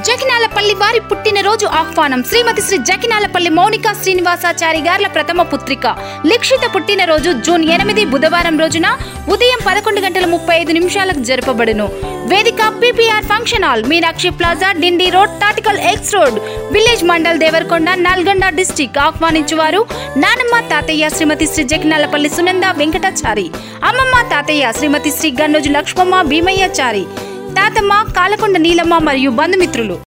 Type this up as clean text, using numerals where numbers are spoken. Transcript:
జకినాలపల్లి వారి పుట్టినరోజు ఆహ్వానం. శ్రీమతి శ్రీ జకినాలపల్లి మౌనిక శ్రీనివాసాచారి గార్ల ప్రథమ పుత్రిక లిక్షిత పుట్టినరోజు జూన్ 8 బుధవారం రోజున ఉదయం 11:35 జరపబడును. వేదిక PPR function hall, Meenakshi plaza, Dindi road, Tatikal X road, village mandal Devarakonda, Nalgonda district. ఆహ్వానించువారు నానమ్మ తాతయ్య శ్రీమతి శ్రీ జకినాలపల్లి సునంద వెంకటాచారి, అమ్మమ్మ తాతయ్య శ్రీమతి శ్రీ గన్నోజు లక్ష్మమ్మ భీమయ్యాచారి, తాతమ్మ కాలకొండ నీలమ్మ మరియు బంధుమిత్రులు.